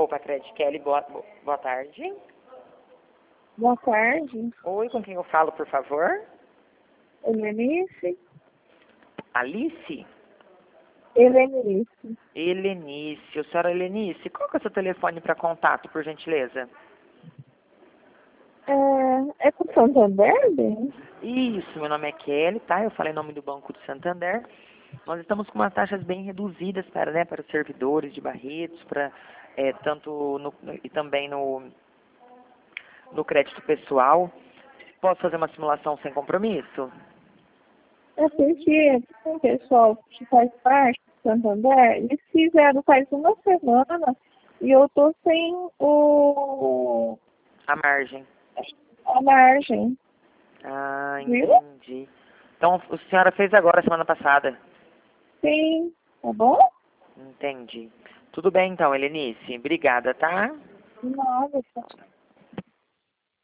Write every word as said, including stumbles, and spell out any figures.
Poupa Crédito. Kelly, boa, boa tarde. Boa tarde. Oi, com quem eu falo, por favor? Helenice. Alice? Helenice. Helenice. O senhora Helenice, qual que é o seu telefone para contato, por gentileza? É, é com Santander, bem? Isso, meu nome é Kelly, tá? Eu falei em nome do Banco do Santander. Nós estamos com umas taxas bem reduzidas para, né, para os servidores de Barretos, para é, tanto no, e também no, no crédito pessoal. Posso fazer uma simulação sem compromisso? É porque o pessoal que faz parte do Santander, eles fizeram faz uma semana e eu tô sem o A margem. a margem. Ah, Viu? entendi. Então, a senhora fez agora, semana passada. Sim, tá bom? Entendi. Tudo bem, então, Helenice. Obrigada, tá? Nada, tá.